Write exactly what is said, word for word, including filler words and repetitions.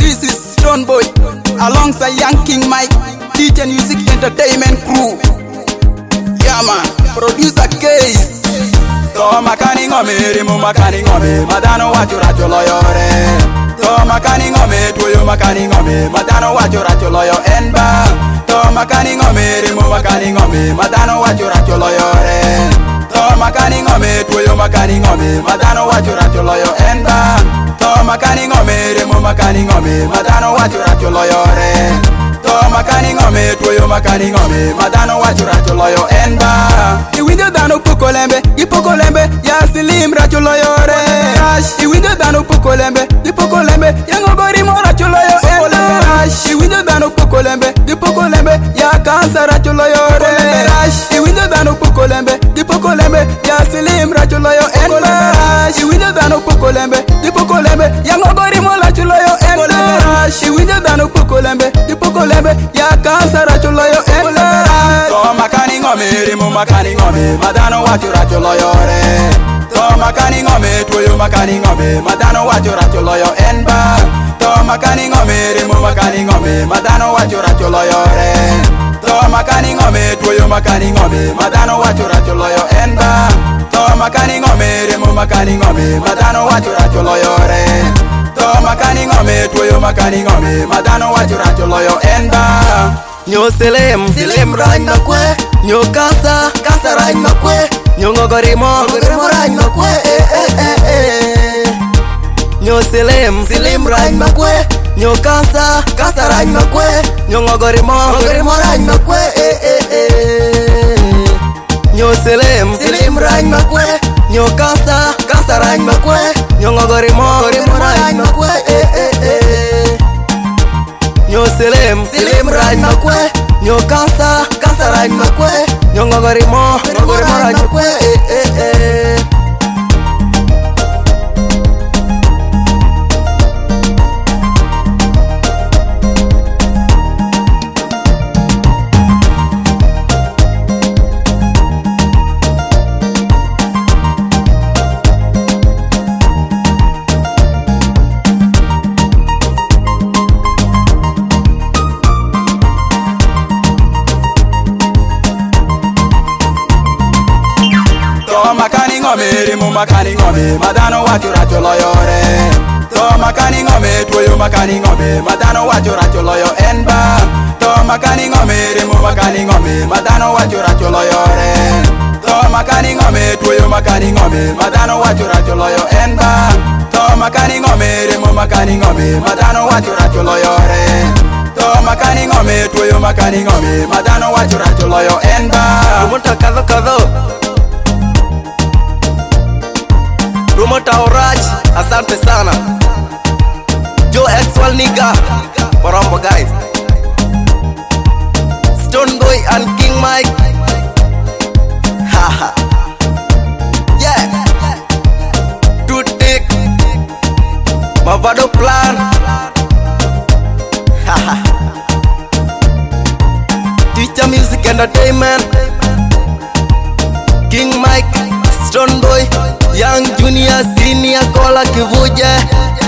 This is Stone Boy alongside Young King Mike, D J Music Entertainment Crew. Yeah man, producer Case. To makani ngome, rimu makani ngome, madano wachura cholo yore. To makani ngome, tuyo makani ngome, madano wachura cholo yo enba. To makani ngome, rimu makani ngome, madano wachura cholo yore. To makani ngome, tuyo makani ngome, madano wachura cholo yo enba. To makani ngome, rimu makani ngome, madano wachura cholo yore. To makani ngome, tuyo makani ngome, madano wachura cholo yo enba. Iwinjo dano poko lembe, ipoko lembe, ya silim rachulo yore. Iwinjo dano poko lembe, ipoko lembe, ya ngogori mora chulo yo enba. Iwinjo dano poko lembe, ipoko lembe, ya kansa rachulo yore. Iwinjo dano poko lembe, ipoko lembe, ya silim rachulo yo enba. Iwinjo dano poko lembe, ipoko lembe, ya ngogori mora chulo yo enba. Iwinjo dano poko lembe, ipoko lembe, ya kansa rachulo yo enba. To makani ngome, rimu makani ngome, madano wachura chulo yore. To makani ngome, tuyo makani ngome, madano wachura chulo yo enba. To makani ngome, rimu makani ngome, madano wachura chulo yore. To makani ngome, tuyo makani ngome, madano wachura chulo yo enba. To makani ngome, rimu makani ngome, madano wachura chulo yore. To makani ngome, tuyo makani ngome, madano wachura chulo yo enba. Nyo Selim, Selim rany makwe. Nyo Kasa, Kasa rany makwe. Nyo Ngogorimo, Ngogorimo rany makwe. eh, eh, eh, eh. Nyo Selim, Selim rany makwe. Nyo Kasa, Kasa rany makwe. Nyo Ngogorimo, Ngogorimo rany makwe. eh, eh, eh. Nyo Selim, Selim rany makwe. Nyo Kasa, Kasa rany makwe. Nyo Ngogorimo, Ngogorimo rany makwe. eh, eh, eh. Nyo Selim, Selim rany makwe. Nyo Kasa, Kasa rany makwe. Nyo Ngogorimo, Ngogorimo rany makwe. eh, eh, eh. To makani ngome, rimu makani ngome, madano wachura chulo yore. To makani ngome, tuyo makani ngome, madano wachura chulo yo enba. To makani ngome, rimu makani ngome, madano wachura chulo yore. To makani ngome, tuyo makani ngome, madano wachura chulo yo enba. To makani ngome, rimu makani ngome, madano wachura chulo yore. To makani ngome, tuyo makani ngome, madano wachura chulo yo enba. Rumonta kadho kadho. Rumota Oraj, asante sana. Joe Exwal nigga, Porombo guys. Stone Boy and King Mike. Haha. Yeah. Toothpick. Mavado plan. Haha. Teacher Music Entertainment. King Mike, Stone Boy, Young Junior, Senior, Kola Kivuje.